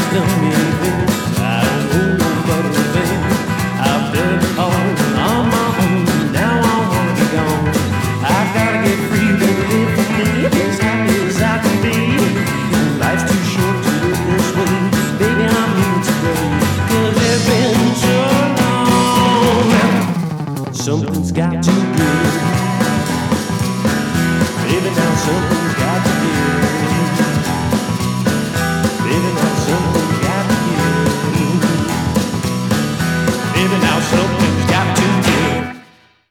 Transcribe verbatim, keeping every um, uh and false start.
done me this. I don't know nobody, baby. I've done it all on my own. Now I wanna be gone. I gotta get free, baby, live for me, as happy as I can be. Life's too short to live this way. Baby, I'm here today, 'cause it's been so long. Something's got to give. Baby, now something's got to give.